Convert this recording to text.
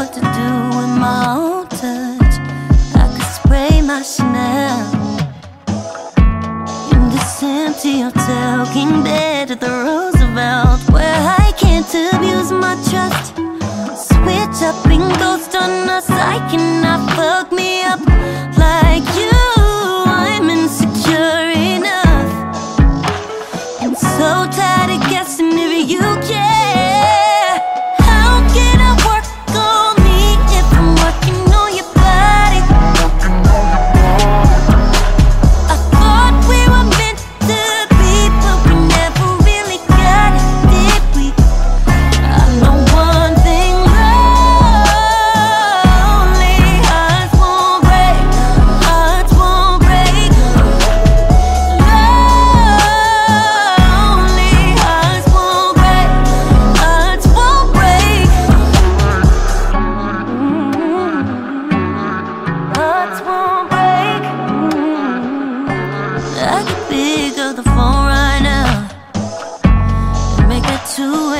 what to do with my own touch. I could spray my Chanel in this empty hotel, king bed at the Roosevelt, where I can't abuse my trust. Switch up and ghost on us. I cannot fuck me up like you. I'm insecure enough and so tired of guessing if you care. How can I work on me if I'm working on your body? I thought we were meant to be, but we never really got it, did we? I know one thing, lonely hearts won't break, hearts won't break. Lonely hearts won't break, hearts won't break. Hearts won't break. I could pick up the phone right now and make it 2